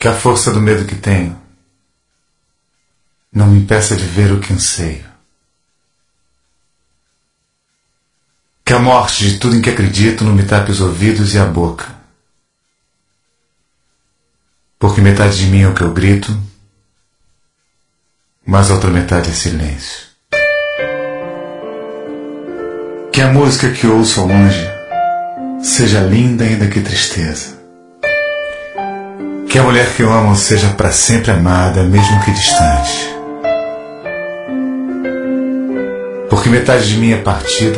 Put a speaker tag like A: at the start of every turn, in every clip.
A: Que a força do medo que tenho não me impeça de ver o que anseio. Que a morte de tudo em que acredito não me tape os ouvidos e a boca. Porque metade de mim é o que eu grito, mas a outra metade é silêncio. Que a música que ouço ao longe seja linda ainda que tristeza. Que a mulher que eu amo seja para sempre amada, mesmo que distante. Porque metade de mim é partida,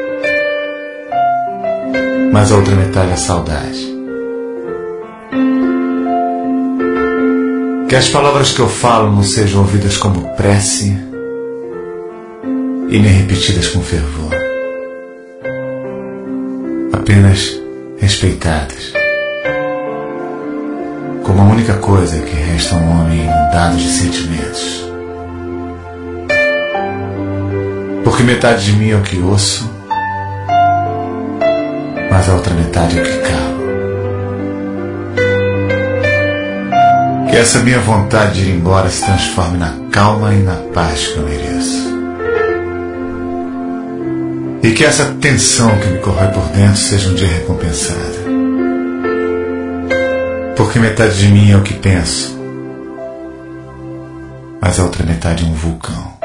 A: mas a outra metade é saudade. Que as palavras que eu falo não sejam ouvidas como prece e nem repetidas com fervor, apenas respeitadas, como a única coisa que resta a um homem inundado de sentimentos. Porque metade de mim é o que ouço, mas a outra metade é o que calo. Que essa minha vontade de ir embora se transforme na calma e na paz que eu mereço. E que essa tensão que me corrói por dentro seja um dia recompensada. Porque metade de mim é o que penso, mas a outra metade é um vulcão.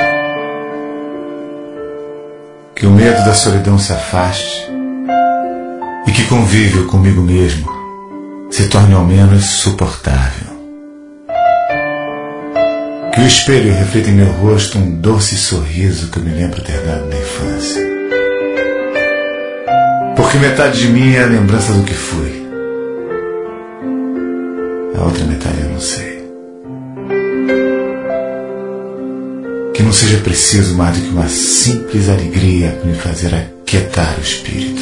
A: Que o medo da solidão se afaste e que convívio comigo mesmo se torne ao menos suportável. Que o espelho reflita em meu rosto um doce sorriso que eu me lembro ter dado na infância. Porque metade de mim é a lembrança do que fui, a outra metade eu não sei. Que não seja preciso mais do que uma simples alegria para me fazer aquietar o espírito.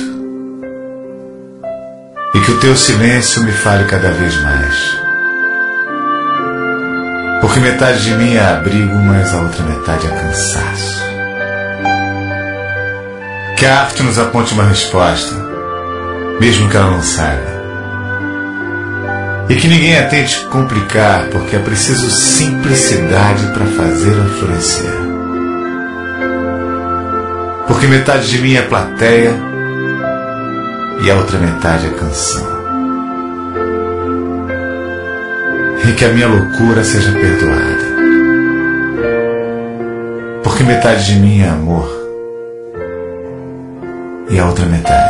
A: E que o teu silêncio me fale cada vez mais. Porque metade de mim é abrigo, mas a outra metade é cansaço. Que a arte nos aponte uma resposta, mesmo que ela não saiba. E que ninguém a tente complicar, porque é preciso simplicidade para fazê-la florescer. Porque metade de mim é plateia e a outra metade é canção. E que a minha loucura seja perdoada. Porque metade de mim é amor e a outra metade